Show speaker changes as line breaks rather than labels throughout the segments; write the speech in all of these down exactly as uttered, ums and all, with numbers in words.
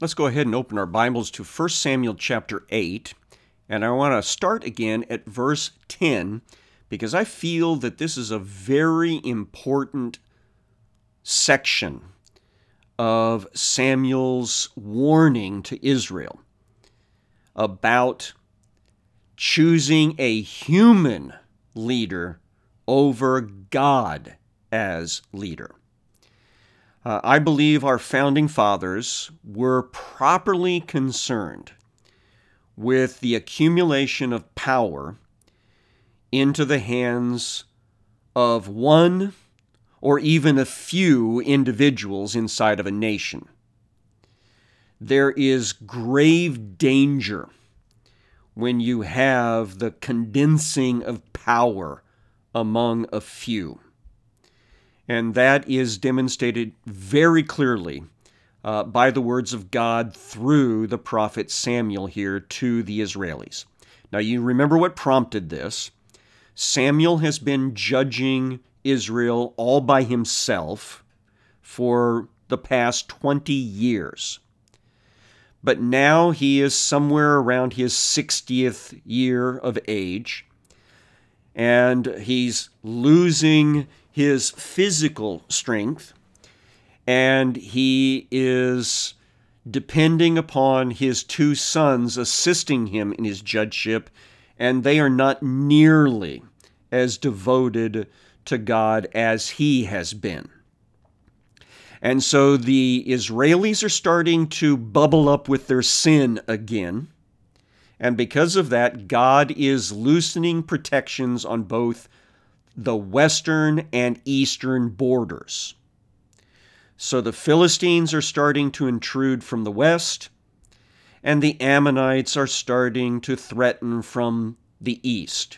Let's go ahead and open our Bibles to First Samuel chapter eight. And I want to start again at verse ten because I feel that this is a very important section of Samuel's warning to Israel about choosing a human leader over God as leader. Uh, I believe our founding fathers were properly concerned with the accumulation of power into the hands of one or even a few individuals inside of a nation. There is grave danger when you have the condensing of power among a few. And that is demonstrated very clearly uh, by the words of God through the prophet Samuel here to the Israelis. Now, you remember what prompted this. Samuel has been judging Israel all by himself for the past twenty years. But now he is somewhere around his sixtieth year of age, and he's losing his physical strength, and he is depending upon his two sons assisting him in his judgeship, and they are not nearly as devoted to God as he has been. And so the Israelis are starting to bubble up with their sin again, and because of that, God is loosening protections on both the western and eastern borders. So the Philistines are starting to intrude from the west, and the Ammonites are starting to threaten from the east.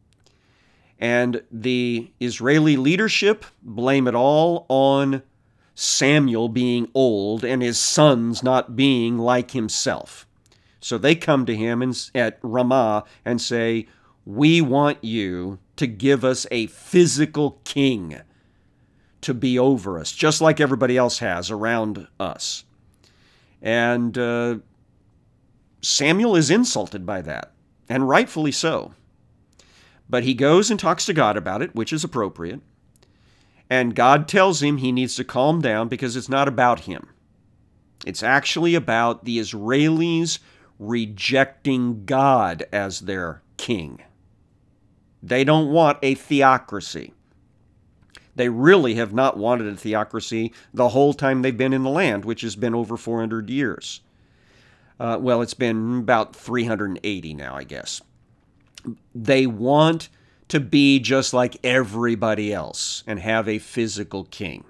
And the Israeli leadership blame it all on Samuel being old and his sons not being like himself. So they come to him at Ramah and say, "We want you to give us a physical king to be over us, just like everybody else has around us." And uh, Samuel is insulted by that, and rightfully so. But he goes and talks to God about it, which is appropriate. And God tells him he needs to calm down because it's not about him. It's actually about the Israelis rejecting God as their king. They don't want a theocracy. They really have not wanted a theocracy the whole time they've been in the land, which has been over four hundred years. Uh, well, it's been about three hundred eighty now, I guess. They want to be just like everybody else and have a physical king.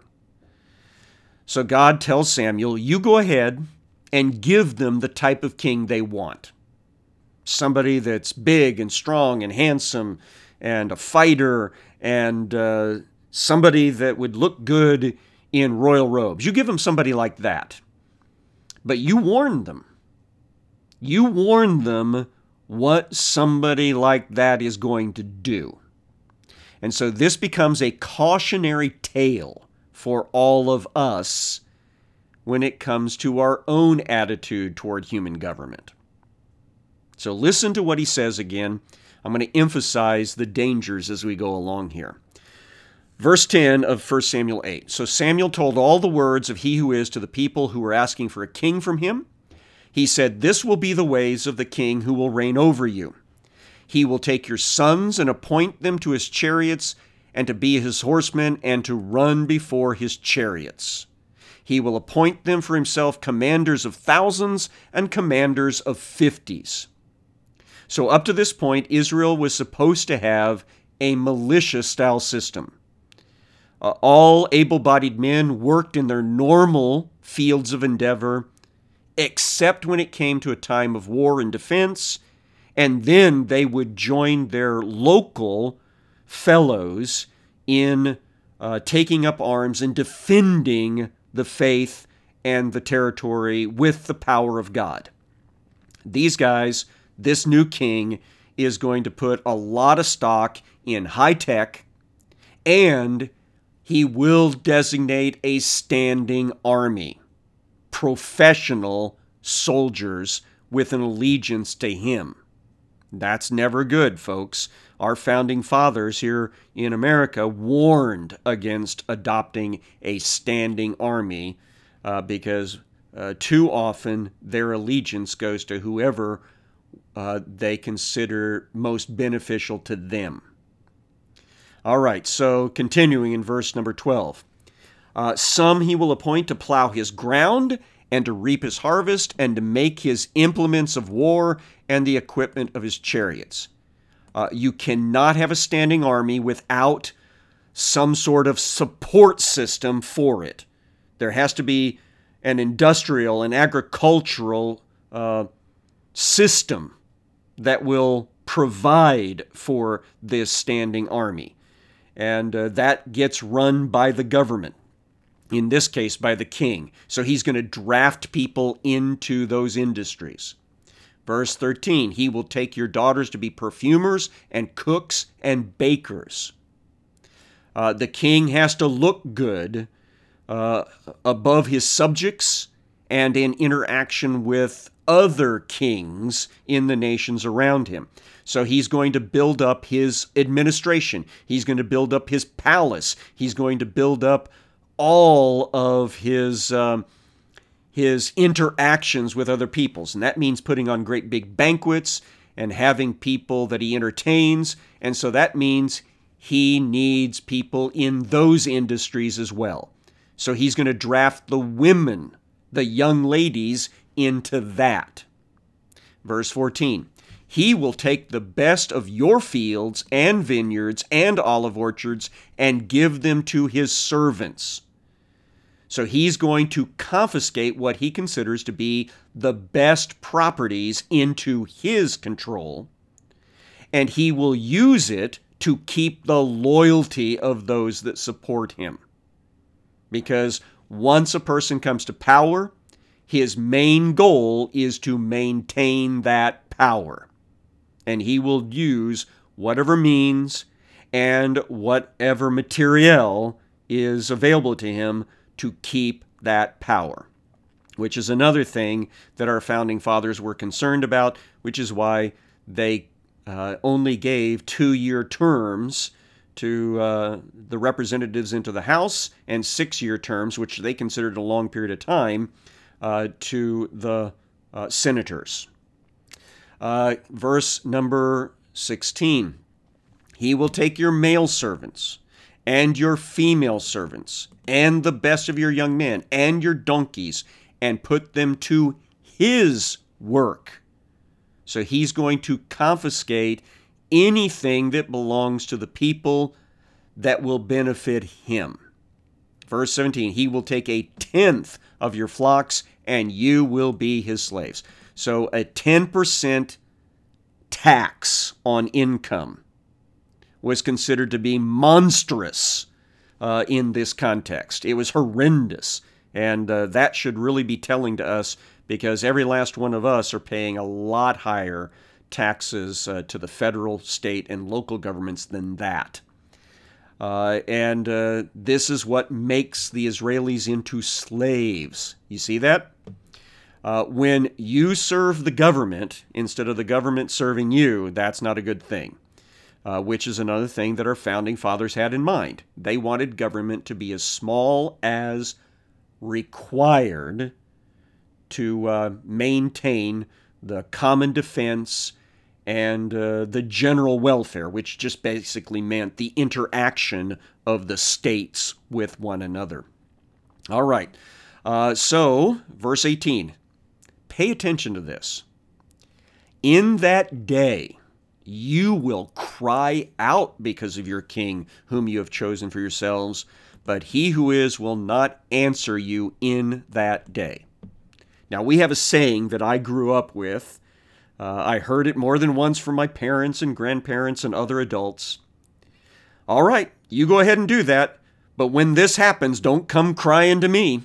So God tells Samuel, you go ahead and give them the type of king they want. Somebody that's big and strong and handsome and a fighter and uh, somebody that would look good in royal robes. You give them somebody like that. But you warn them. You warn them what somebody like that is going to do. And so this becomes a cautionary tale for all of us when it comes to our own attitude toward human government. So listen to what he says again. I'm going to emphasize the dangers as we go along here. Verse ten of First Samuel eight. So Samuel told all the words of he who is to the people who were asking for a king from him. He said, "This will be the ways of the king who will reign over you. He will take your sons and appoint them to his chariots and to be his horsemen and to run before his chariots. He will appoint them for himself commanders of thousands and commanders of fifties." So up to this point, Israel was supposed to have a militia-style system. Uh, all able-bodied men worked in their normal fields of endeavor, except when it came to a time of war and defense, and then they would join their local fellows in uh, taking up arms and defending the faith and the territory with the power of God. These guys, this new king, is going to put a lot of stock in high tech, and he will designate a standing army, professional soldiers with an allegiance to him. That's never good, folks. Our founding fathers here in America warned against adopting a standing army uh, because uh, too often their allegiance goes to whoever uh, they consider most beneficial to them. All right, so continuing in verse number twelve. Uh, Some he will appoint to plow his ground and to reap his harvest and to make his implements of war and the equipment of his chariots. Uh, you cannot have a standing army without some sort of support system for it. There has to be an industrial and agricultural uh, system that will provide for this standing army. And uh, that gets run by the government, in this case by the king. So he's going to draft people into those industries. Verse thirteen, he will take your daughters to be perfumers and cooks and bakers. Uh, the king has to look good uh, above his subjects and in interaction with other kings in the nations around him. So he's going to build up his administration. He's going to build up his palace. He's going to build up all of his um, his interactions with other peoples. And that means putting on great big banquets and having people that he entertains. And so that means he needs people in those industries as well. So he's going to draft the women, the young ladies, into that. Verse fourteen, he will take the best of your fields and vineyards and olive orchards and give them to his servants. So he's going to confiscate what he considers to be the best properties into his control, and he will use it to keep the loyalty of those that support him. Because once a person comes to power, his main goal is to maintain that power. And he will use whatever means and whatever materiel is available to him to keep that power, which is another thing that our founding fathers were concerned about, which is why they uh, only gave two-year terms to uh, the representatives into the House and six-year terms, which they considered a long period of time, uh, to the uh, senators. Uh, verse number sixteen, he will take your male servants and your female servants and the best of your young men and your donkeys and put them to his work. So he's going to confiscate anything that belongs to the people that will benefit him. Verse seventeen, he will take a tenth of your flocks and you will be his slaves. So a ten percent tax on income was considered to be monstrous uh, in this context. It was horrendous. And uh, that should really be telling to us, because every last one of us are paying a lot higher taxes uh, to the federal, state, and local governments than that. Uh, and uh, this is what makes the Israelis into slaves. You see that? Uh, when you serve the government instead of the government serving you, that's not a good thing, uh, which is another thing that our founding fathers had in mind. They wanted government to be as small as required to uh, maintain the common defense and uh, the general welfare, which just basically meant the interaction of the states with one another. All right, uh, so verse eighteen, pay attention to this. In that day, you will cry out because of your king, whom you have chosen for yourselves, but he who is will not answer you in that day. Now, we have a saying that I grew up with. Uh, I heard it more than once from my parents and grandparents and other adults. All right, you go ahead and do that, but when this happens, don't come crying to me.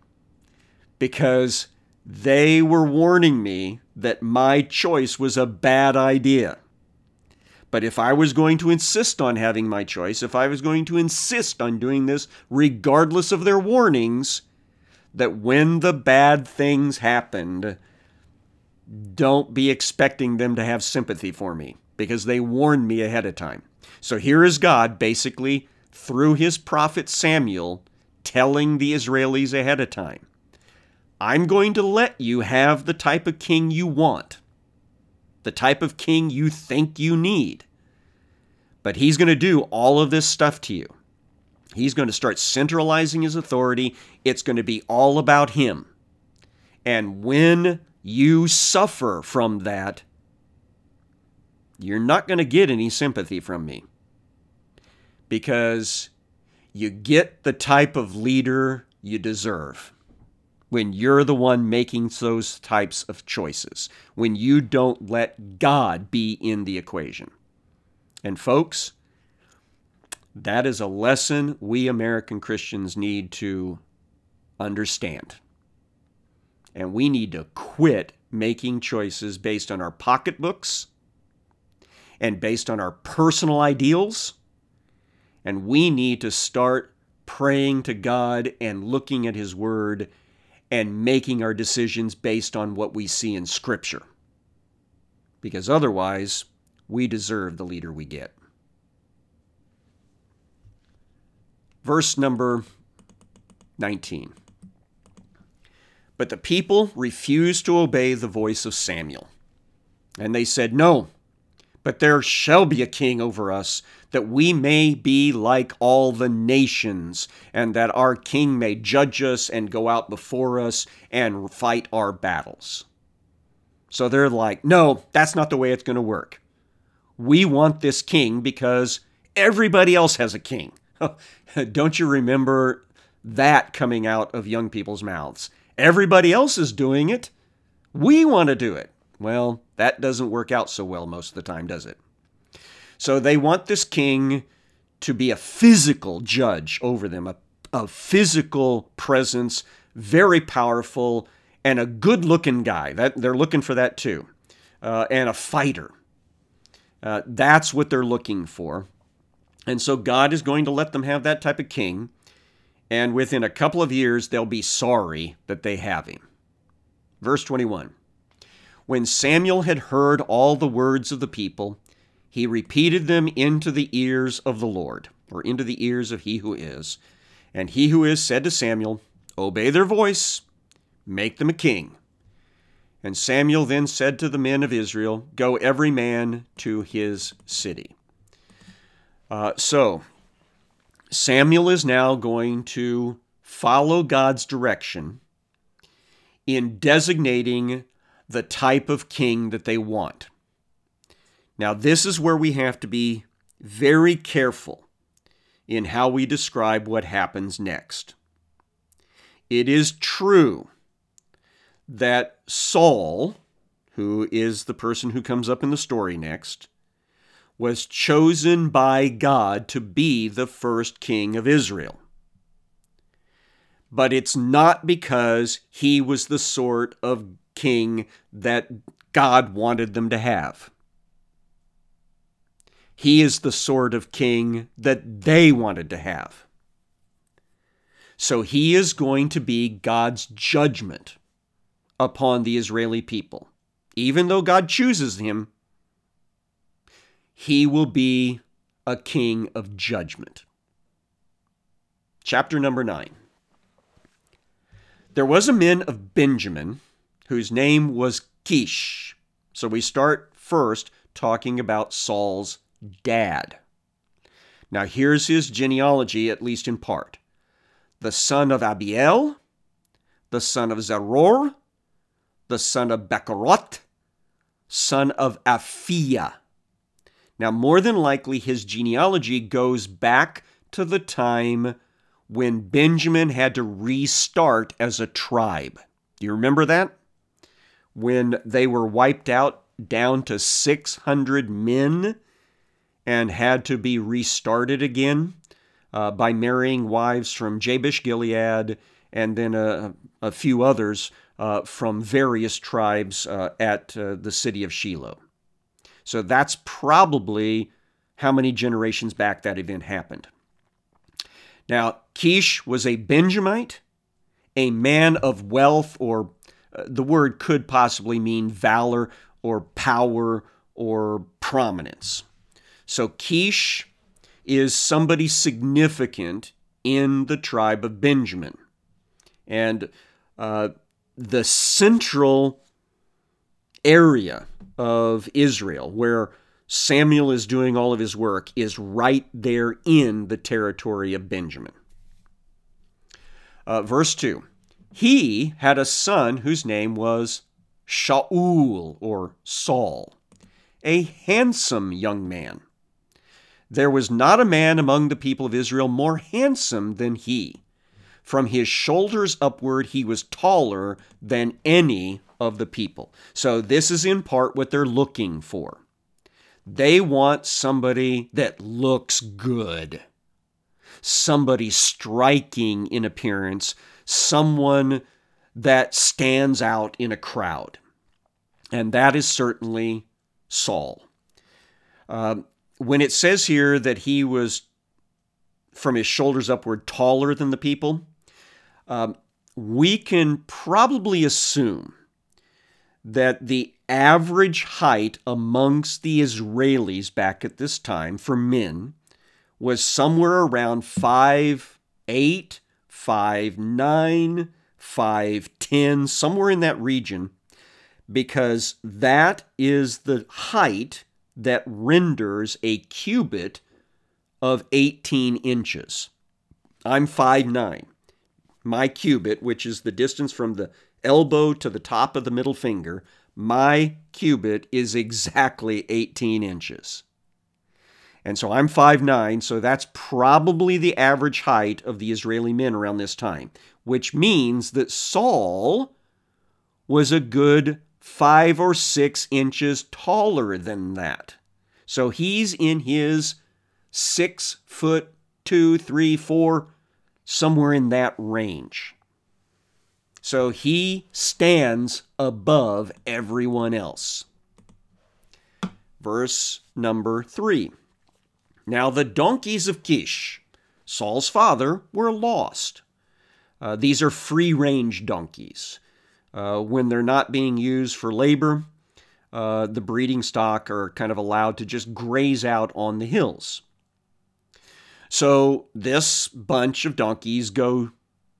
Because they were warning me that my choice was a bad idea. But if I was going to insist on having my choice, if I was going to insist on doing this regardless of their warnings, that when the bad things happened, don't be expecting them to have sympathy for me, because they warned me ahead of time. So here is God basically, through his prophet Samuel, telling the Israelis ahead of time, I'm going to let you have the type of king you want, the type of king you think you need. But he's going to do all of this stuff to you. He's going to start centralizing his authority. It's going to be all about him. And when you suffer from that, you're not going to get any sympathy from me, because you get the type of leader you deserve when you're the one making those types of choices, when you don't let God be in the equation. And folks, that is a lesson we American Christians need to understand. And we need to quit making choices based on our pocketbooks and based on our personal ideals. And we need to start praying to God and looking at his word and making our decisions based on what we see in Scripture. Because otherwise, we deserve the leader we get. Verse number nineteen. But the people refused to obey the voice of Samuel. And they said, No, but there shall be a king over us, that we may be like all the nations, and that our king may judge us and go out before us and fight our battles. So they're like, no, that's not the way it's going to work. We want this king because everybody else has a king. Don't you remember that coming out of young people's mouths? Everybody else is doing it. We want to do it. Well, that doesn't work out so well most of the time, does it? So they want this king to be a physical judge over them, a, a physical presence, very powerful, and a good-looking guy. That they're looking for that too, uh, and a fighter. Uh, that's what they're looking for. And so God is going to let them have that type of king, and within a couple of years, they'll be sorry that they have him. Verse twenty-one. When Samuel had heard all the words of the people, he repeated them into the ears of the Lord, or into the ears of he who is. And he who is said to Samuel, Obey their voice, make them a king. And Samuel then said to the men of Israel, Go every man to his city. Uh, so, Samuel is now going to follow God's direction in designating the type of king that they want. Now, this is where we have to be very careful in how we describe what happens next. It is true that Saul, who is the person who comes up in the story next, was chosen by God to be the first king of Israel. But it's not because he was the sort of king that God wanted them to have. He is the sort of king that they wanted to have. So he is going to be God's judgment upon the Israeli people. Even though God chooses him, he will be a king of judgment. Chapter number nine. There was a man of Benjamin whose name was Kish. So we start first talking about Saul's dad. Now here's his genealogy, at least in part. The son of Abiel, the son of Zeror, the son of Bechorath, son of Aphiah. Now more than likely his genealogy goes back to the time when Benjamin had to restart as a tribe. Do you remember that? When they were wiped out down to six hundred men and had to be restarted again uh, by marrying wives from Jabesh Gilead and then a, a few others uh, from various tribes uh, at uh, the city of Shiloh. So that's probably how many generations back that event happened. Now, Kish was a Benjamite, a man of wealth, or uh, the word could possibly mean valor or power or prominence. So Kish is somebody significant in the tribe of Benjamin. And uh, the central area of Israel where Samuel is doing all of his work is right there in the territory of Benjamin. Uh, verse two, he had a son whose name was Shaul, or Saul, a handsome young man. There was not a man among the people of Israel more handsome than he. From his shoulders upward, he was taller than any of the people. So this is in part what they're looking for. They want somebody that looks good, somebody striking in appearance, someone that stands out in a crowd. And that is certainly Saul. Uh, when it says here that he was from his shoulders upward taller than the people, um, we can probably assume that the average height amongst the Israelis back at this time for men was somewhere around five eight, five nine, five ten, somewhere in that region, because that is the height that renders a cubit of eighteen inches. I'm five nine. My cubit, which is the distance from the elbow to the top of the middle finger, my cubit is exactly eighteen inches. And so I'm five nine, so that's probably the average height of the Israeli men around this time, which means that Saul was a good five or six inches taller than that. So he's in his six foot two, three, four, somewhere in that range. So he stands above everyone else. Verse number three. Now the donkeys of Kish, Saul's father, were lost. Uh, these are free-range donkeys. Uh, when they're not being used for labor, uh, the breeding stock are kind of allowed to just graze out on the hills. So this bunch of donkeys go,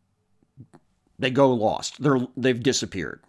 they go lost. They're, they've disappeared.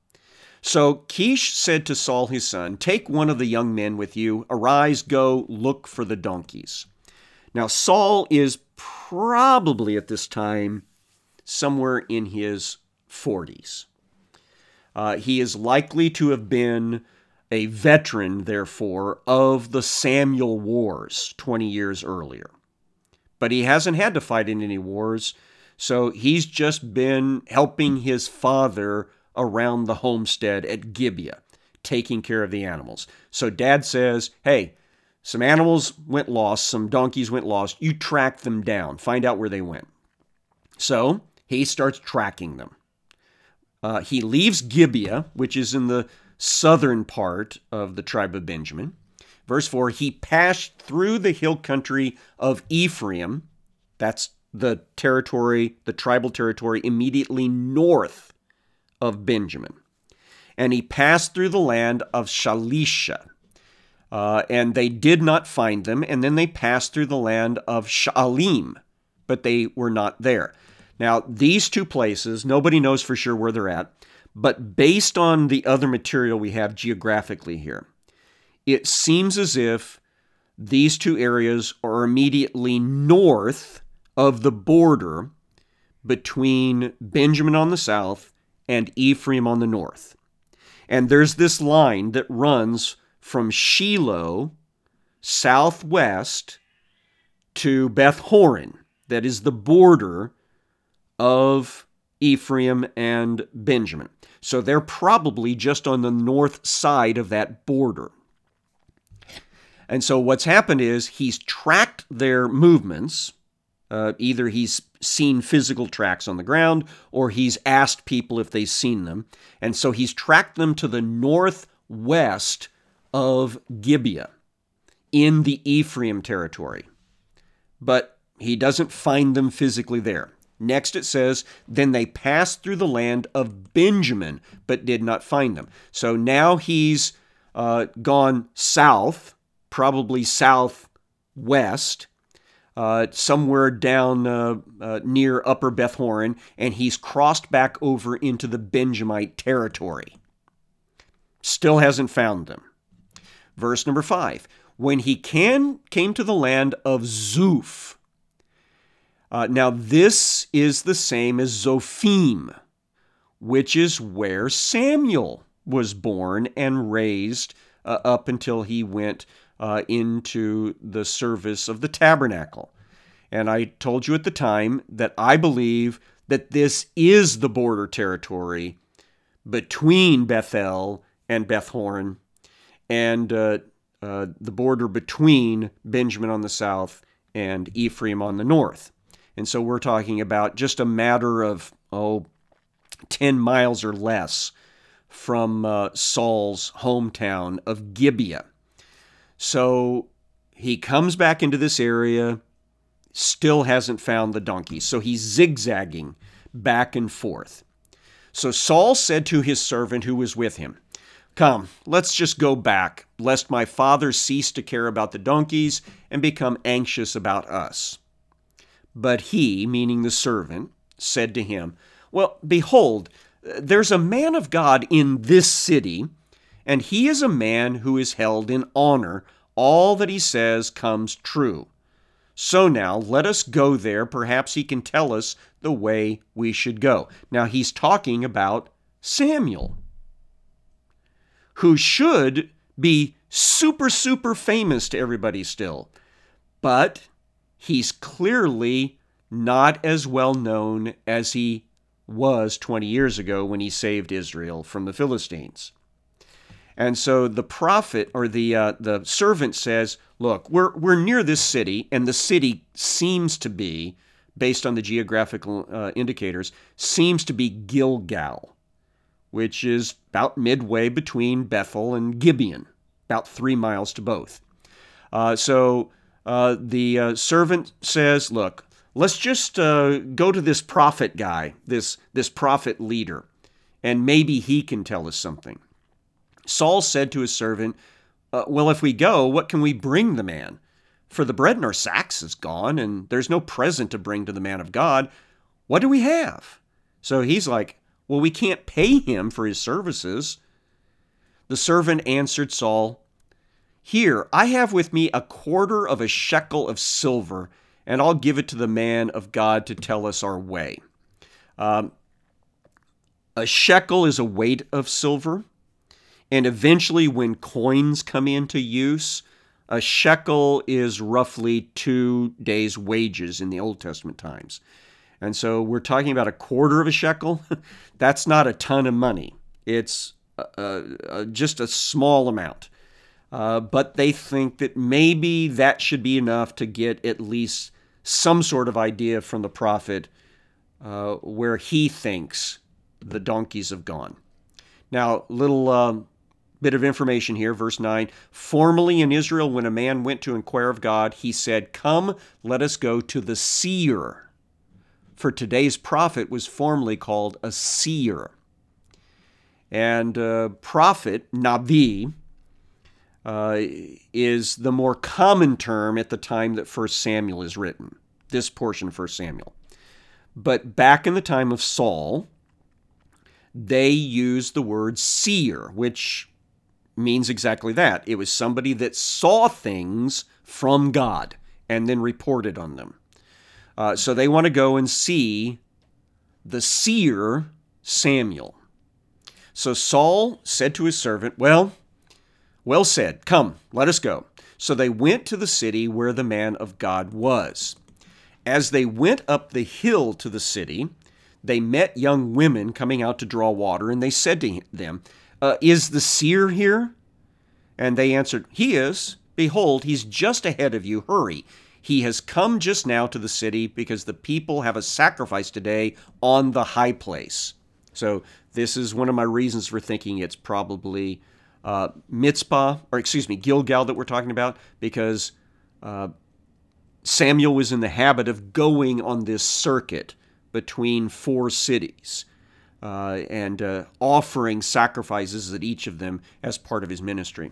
So Kish said to Saul his son, "Take one of the young men with you. Arise, go, look for the donkeys." Now Saul is probably at this time somewhere in his forties. Uh, he is likely to have been a veteran, therefore, of the Samuel Wars twenty years earlier. But he hasn't had to fight in any wars, so he's just been helping his father around the homestead at Gibeah, taking care of the animals. So Dad says, hey, some animals went lost, some donkeys went lost. You track them down, find out where they went. So he starts tracking them. Uh, he leaves Gibeah, which is in the southern part of the tribe of Benjamin. Verse four, he passed through the hill country of Ephraim. That's the territory, the tribal territory immediately north of Benjamin. And he passed through the land of Shalisha. Uh, and they did not find them. And then they passed through the land of Shaalim, but they were not there. Now, these two places, nobody knows for sure where they're at, but based on the other material we have geographically here, it seems as if these two areas are immediately north of the border between Benjamin on the south and Ephraim on the north. And there's this line that runs from Shiloh southwest to Beth Horon, that is the border of Ephraim and Benjamin. So they're probably just on the north side of that border. And so what's happened is he's tracked their movements. Uh, either he's seen physical tracks on the ground or he's asked people if they've seen them. And so he's tracked them to the northwest of Gibeah in the Ephraim territory. But he doesn't find them physically there. Next it says, then they passed through the land of Benjamin, but did not find them. So now he's uh, gone south, probably southwest, uh, somewhere down uh, uh, near Upper Beth Horon, and he's crossed back over into the Benjamite territory. Still hasn't found them. Verse number five, when he can, came to the land of Zuph. Uh, now this is the same as Zophim, which is where Samuel was born and raised uh, up until he went uh, into the service of the tabernacle. And I told you at the time that I believe that this is the border territory between Bethel and Beth Horon, and uh, uh, the border between Benjamin on the south and Ephraim on the north. And so we're talking about just a matter of, oh, ten miles or less from uh, Saul's hometown of Gibeah. So he comes back into this area, still hasn't found the donkeys. So he's zigzagging back and forth. So Saul said to his servant who was with him, come, let's just go back, lest my father cease to care about the donkeys and become anxious about us. But he, meaning the servant, said to him, well, behold, there's a man of God in this city, and he is a man who is held in honor. All that he says comes true. So now let us go there. Perhaps he can tell us the way we should go. Now he's talking about Samuel, who should be super, super famous to everybody still. But he's clearly not as well known as he was twenty years ago when he saved Israel from the Philistines. And so the prophet, or the uh, the servant says, look, we're, we're near this city, and the city seems to be, based on the geographical uh, indicators, seems to be Gilgal, which is about midway between Bethel and Gibeon, about three miles to both. Uh, so uh, the uh, servant says, look, let's just uh, go to this prophet guy, this, this prophet leader, and maybe he can tell us something. Saul said to his servant, uh, well, if we go, what can we bring the man? For the bread in our sacks is gone, and there's no present to bring to the man of God. What do we have? So he's like, well, we can't pay him for his services. The servant answered Saul, here, I have with me a quarter of a shekel of silver, and I'll give it to the man of God to tell us our way. Um, a shekel is a weight of silver. And eventually, when coins come into use, a shekel is roughly two days' wages in the Old Testament times. And so we're talking about a quarter of a shekel. That's not a ton of money. It's uh, uh, just a small amount. Uh, but they think that maybe that should be enough to get at least some sort of idea from the prophet uh, where he thinks the donkeys have gone. Now, little... Uh, bit of information here, verse nine. Formerly in Israel, when a man went to inquire of God, he said, come, let us go to the seer. For today's prophet was formerly called a seer. And uh, prophet, Navi, uh, is the more common term at the time that First Samuel is written, this portion of First Samuel. But back in the time of Saul, they used the word seer, which means exactly that. It was somebody that saw things from God and then reported on them. Uh, so they want to go and see the seer Samuel. So Saul said to his servant, well, well said, come, let us go. So they went to the city where the man of God was. As they went up the hill to the city, they met young women coming out to draw water, and they said to them, Uh, is the seer here? And they answered, he is. Behold, he's just ahead of you. Hurry. He has come just now to the city because the people have a sacrifice today on the high place. So this is one of my reasons for thinking it's probably uh, Mitzpah, or excuse me, Gilgal that we're talking about, because uh, Samuel was in the habit of going on this circuit between four cities uh, and uh, offering sacrifices at each of them as part of his ministry.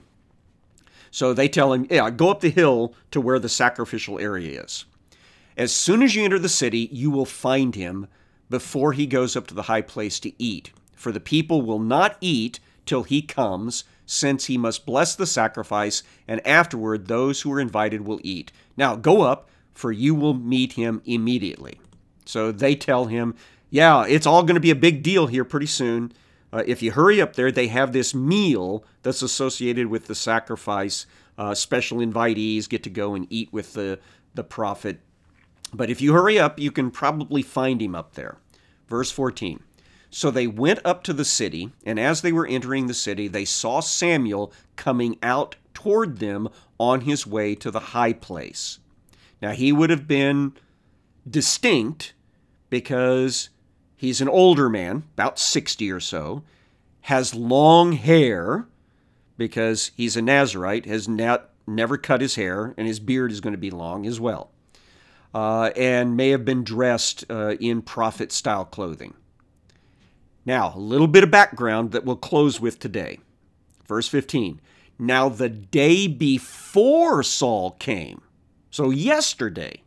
So they tell him, yeah, go up the hill to where the sacrificial area is. As soon as you enter the city, you will find him before he goes up to the high place to eat. For the people will not eat till he comes, since he must bless the sacrifice, and afterward those who are invited will eat. Now go up, for you will meet him immediately. So they tell him, yeah, it's all going to be a big deal here pretty soon. Uh, if you hurry up there, they have this meal that's associated with the sacrifice. Uh, special invitees get to go and eat with the, the prophet. But if you hurry up, you can probably find him up there. Verse fourteen. So they went up to the city, and as they were entering the city, they saw Samuel coming out toward them on his way to the high place. Now, he would have been distinct because he's an older man, about sixty or so, has long hair because he's a Nazirite, has not, never cut his hair, and his beard is going to be long as well. Uh, and may have been dressed uh, in prophet-style clothing. Now, a little bit of background that we'll close with today. Verse fifteen. Now the day before Saul came, so yesterday,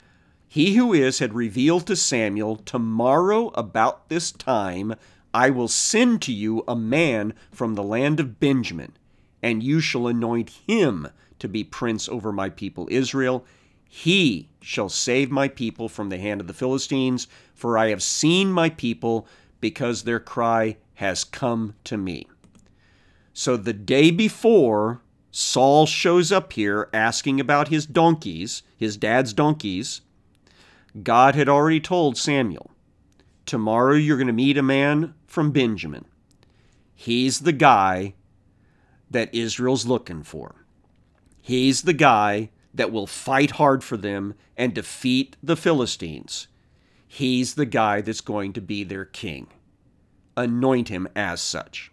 he who is had revealed to Samuel, tomorrow about this time I will send to you a man from the land of Benjamin, and you shall anoint him to be prince over my people Israel. He shall save my people from the hand of the Philistines, for I have seen my people, because their cry has come to me. So the day before Saul shows up here asking about his donkeys, his dad's donkeys, God had already told Samuel, tomorrow you're going to meet a man from Benjamin. He's the guy that Israel's looking for. He's the guy that will fight hard for them and defeat the Philistines. He's the guy that's going to be their king. Anoint him as such.